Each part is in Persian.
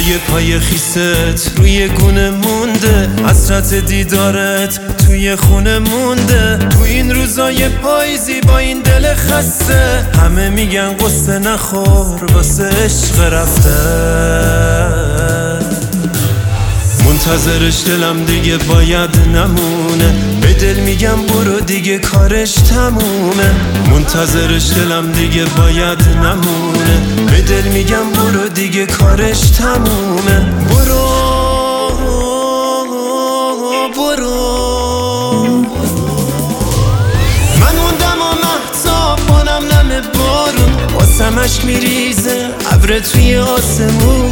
جای پای خیست روی گونه مونده، حسرت دیدارت توی خونه مونده. تو این روزای پاییزی با این دل خسته، همه میگن قصه نخور واسه عشق رفته. منتظرش دلم دیگه باید نمونه، به دل میگم برو دیگه کارش تمومه. منتظرش دلم دیگه باید نمونه، به دل میگم برو دیگه کارش تمومه. برو من موندم و مهتاب کنم نم بارون، واسم اشک میریزه ابر توی آسمون.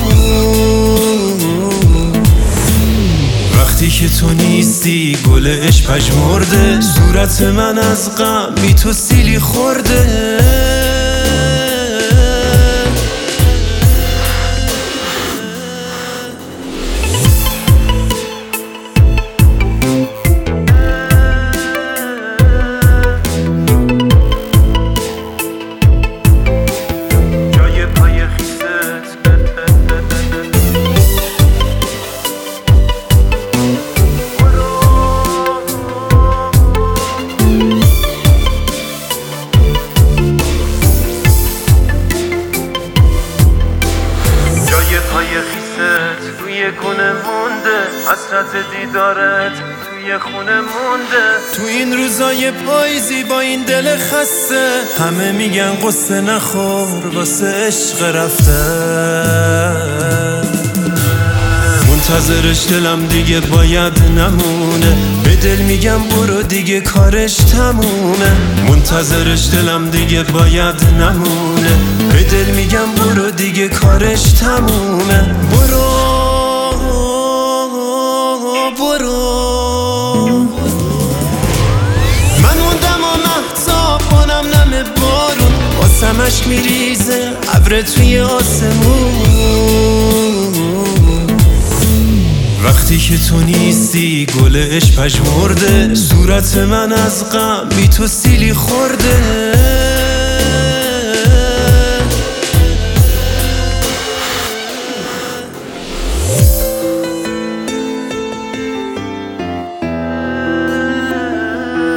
وقتی که تو نیستی گل عشق پژمرده، صورت من از غم بی تو سیلی خورده. روی گونه مونده، حسرت دیدارت توی خونه مونده. تو این روزای پاییزی با این دل خسته، همه میگن قصه نخور واسه عشق رفته. منتظرش دلم دیگه باید نمونه، به دل میگم برو دیگه کارش تمومه. منتظرش دلم دیگه باید نمونه، به دل میگم برو دیگه کارش تمومه. برو من موندم و مهتاب کنم نم بارون، واسم اشک میریزه ابر توی آسمون. وقتی که تو نیستی گل عشق پژمرده، صورت من از غم بی تو سیلی خورده.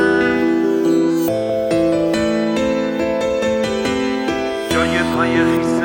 جای پای خیس